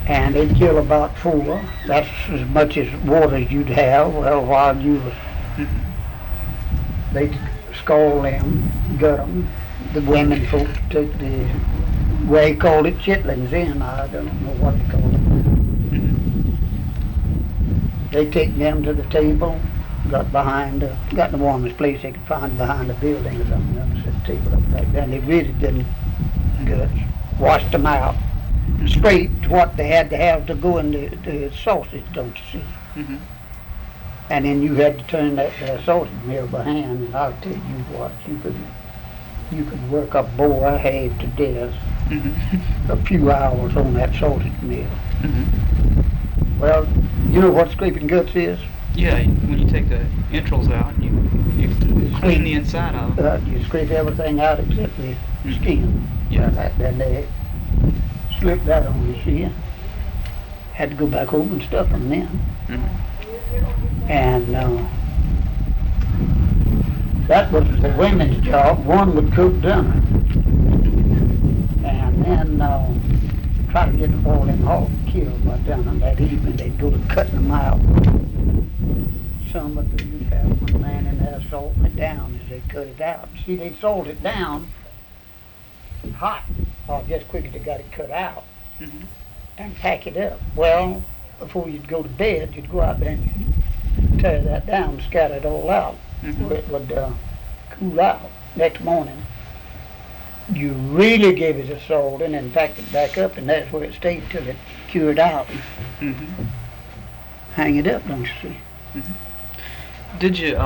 and they'd kill about 4. That's as much as water as you'd have. Well, while you was, they'd scald them, gut them. The women folks took the, they called it chitlins then. I don't know what they called it. They take them to the table, got the warmest place they could find behind the building or something. Them set the table up back then. They really didn't guts, washed them out, scraped what they had to have to go in the sausage, don't you see? And then you had to turn that sausage mill by hand, and I'll tell you what, you could work a boar half to death a few hours on that sausage mill. Well, you know what scraping guts is? Yeah, when you take the entrails out, you clean the inside out. You scrape everything out except the skin. Yeah. Then they slipped that on you, see? Had to go back over and stuff them then. And that was the women's job. One would cook dinner, and then try to get all them hogs killed by dinner that evening. They'd go to cutting them out. Some of them, you'd have one man in there salting it down as they cut it out. See, they'd salt it down hot, or just quick as they got it cut out, and pack it up. Well, before you'd go to bed, you'd go out there and tear that down, scatter it all out, where it would cool out. Next morning, you really gave it a salting and packed it back up, and that's where it stayed till it cured out. Hang it up, don't you see? Did you,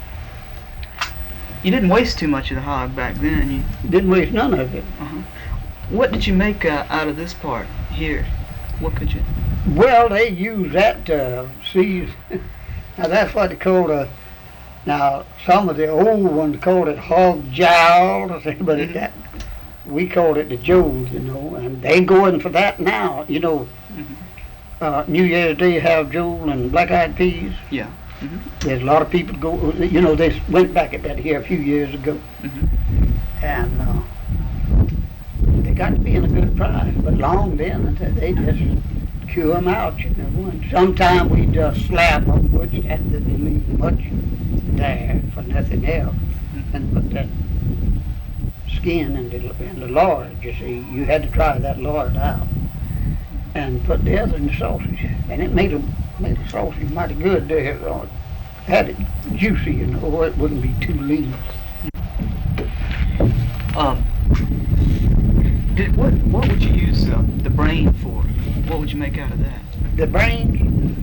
you didn't waste too much of the hog back then. You didn't waste none of it. What did you make out of this part here? What could you? Well, they use that see. Now that's what they call now some of the old ones called it hog jowl, but that we called it the jowls, you know, and they going for that now, you know. New Year's Day have jowl and black-eyed peas. Yeah. There's a lot of people go, you know, they went back at that here a few years ago. And they got to be in a good price, but long then, they just cure them out, you know. And sometimes we just slap them, which had to leave much there for nothing else, and put that skin in the lard, you see. You had to dry that lard out and put the other in the sausage, and it made the sausage mighty good there. Had it juicy, you know, or it wouldn't be too lean. What would you use the brain for? What would you make out of that? The brains,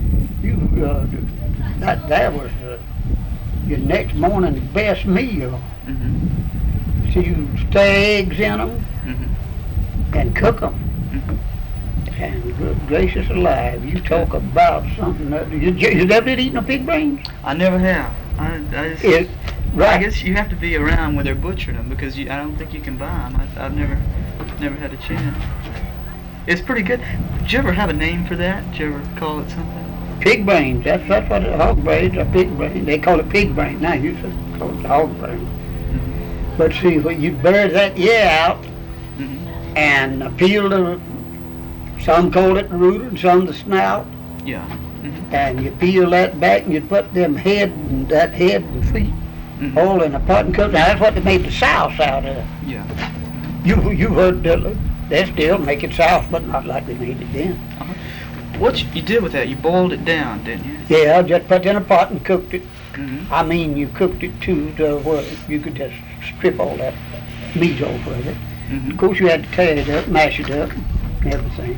that was your next morning's best meal. So you stir eggs in them and cook them. And good gracious alive, you talk about something that you never did eating a pig brains? I never have. I guess you have to be around when they're butchering them, because I don't think you can buy them. I've never had a chance. It's pretty good. Did you ever have a name for that? Did you ever call it something? Pig brains. That's what hog brains are. Pig brains. They call it pig brains now. You should call it hog brains. But see, when you bury that ear out and peel the, some call it the root and some the snout. Yeah. And you peel that back and you put them head and feet all in a pot and cook. Now that's what they made the sauce out of. Yeah. You heard they still make it sauce, but not like they made it then. What you did with that? You boiled it down, didn't you? Yeah, just put it in a pot and cooked it. I mean, you cooked it to where you could just strip all that meat off of it. Of course, you had to tear it up, mash it up, and everything.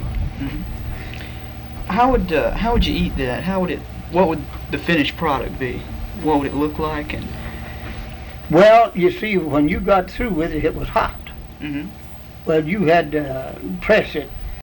How would you eat that? What would the finished product be? What would it look like? And well, you see, when you got through with it, it was hot. Well, you had to press it